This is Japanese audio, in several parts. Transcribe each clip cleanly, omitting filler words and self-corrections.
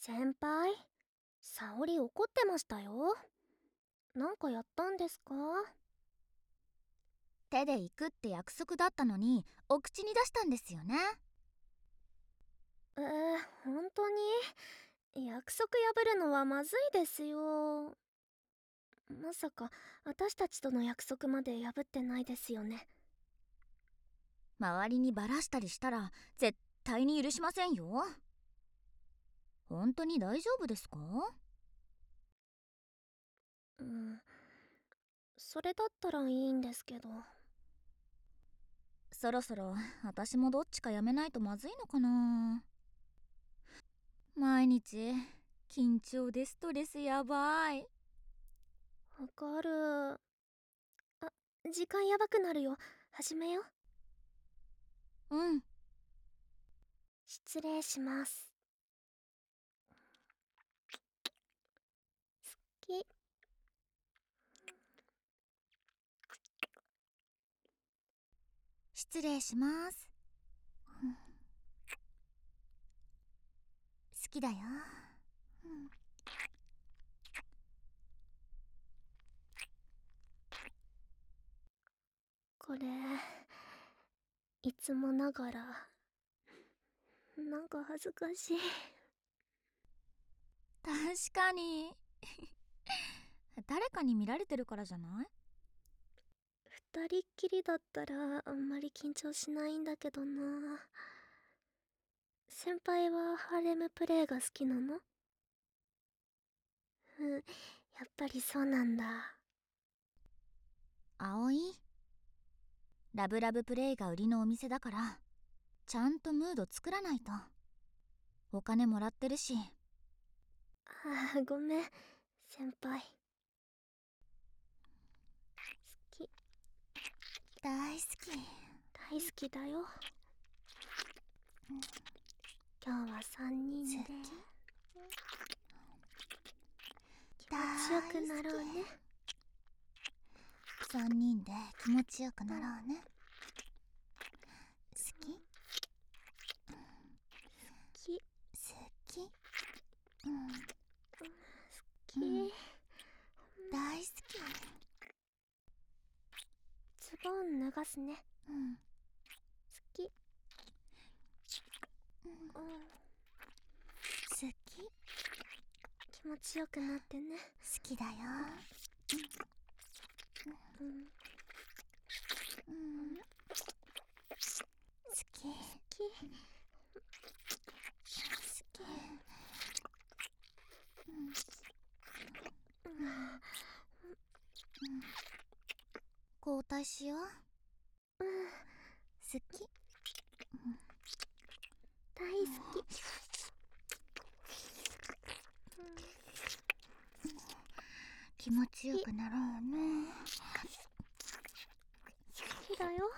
先輩、沙織怒ってましたよ。なんかやったんですか？ 手で行くって約束だったのにお口に出したんですよね。 本当に約束破るのはまずいですよ。まさか私たちとの約束まで破ってないですよね？ 周りにバラしたりしたら絶対に許しませんよ。本当に大丈夫ですか？ うん、それだったらいいんですけど。 そろそろ私もどっちかやめないとまずいのかな。毎日緊張でストレスやばい。 わかる。あ、時間やばくなるよ。始めよ。 うん。 失礼します。き失礼します。好きだよ。 これいつもながらなんか恥ずかしい。 確かに誰かに見られてるからじゃない？ 二人っきりだったらあんまり緊張しないんだけどな。先輩はハーレムプレイが好きなの？やっぱりそうなんだ。 葵、ラブラブプレイが売りのお店だからちゃんとムード作らないと。お金もらってるし。 ごめん先輩。好き。 大好き。 大好きだよ。今日は3人で気持ちよくなろうね。 3人で気持ちよくなろうね。好き？ き好き？ き、 大好き。 ズボン脱がすね。好き。 好き？ 気持ちよくなってね。 好きだよ。好き。好き。交代しよう。好き？ 大好き。 気持ちよくなろうね。 好きだよ。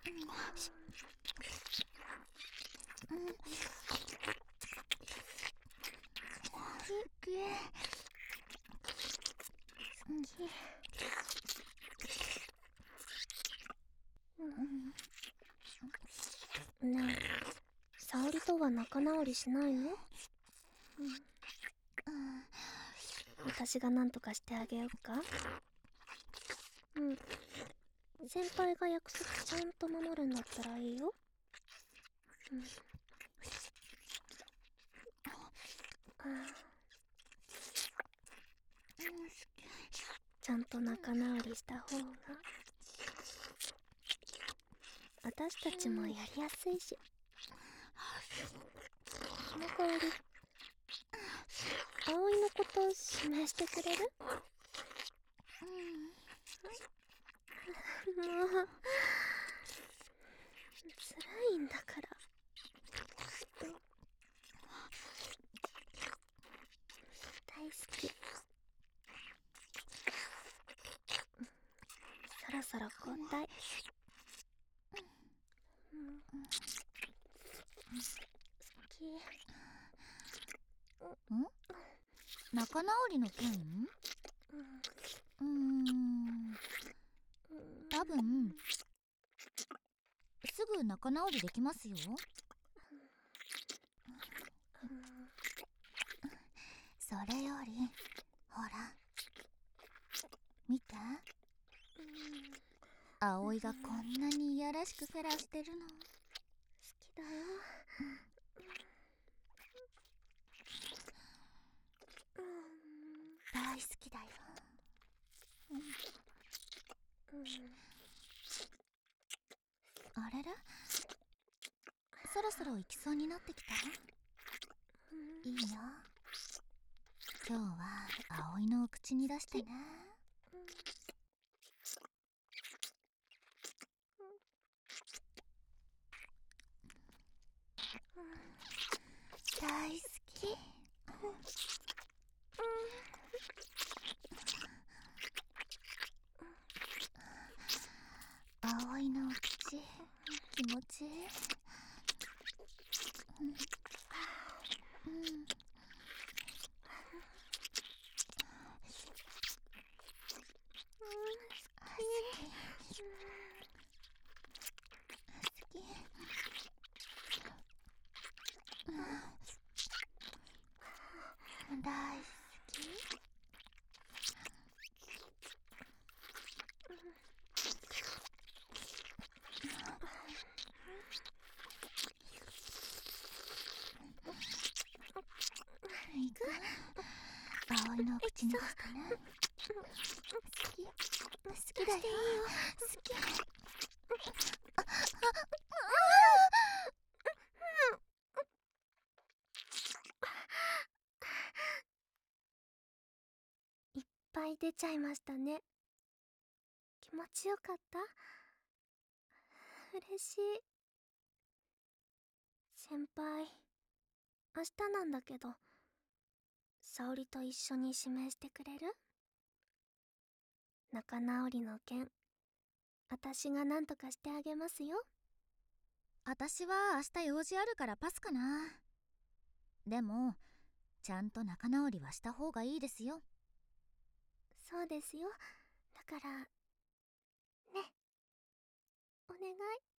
ねえ、沙織とは仲直りしないの？私が何とかしてあげようか？先輩が約束ちゃんと守るんだったらいいよ。ちゃんと仲直りした方が私たちもやりやすいし。その代わり葵のこと指名してくれる？もう辛いんだから。大好き。そろそろ交代。好き。 仲直りの件？多分すぐ仲直りできますよ。 それよりほら見て、葵がこんなにいやらしくフェラしてるの。 好きだよ。 大好きだよ。あれれ、そろそろ行きそうになってきた。いいよ、今日は葵のお口に出してね。大好き。葵のお口気持ちいい。大好き。いく？葵のお口に出してね。好きだよ。好き。 いっぱい出ちゃいましたね。気持ちよかった？嬉しい。先輩、明日なんだけど、沙織と一緒に指名してくれる？仲直りの件、私が何とかしてあげますよ。 私は明日用事あるからパスかな。でもちゃんと仲直りはした方がいいですよ。 そうですよ。だからね、お願い。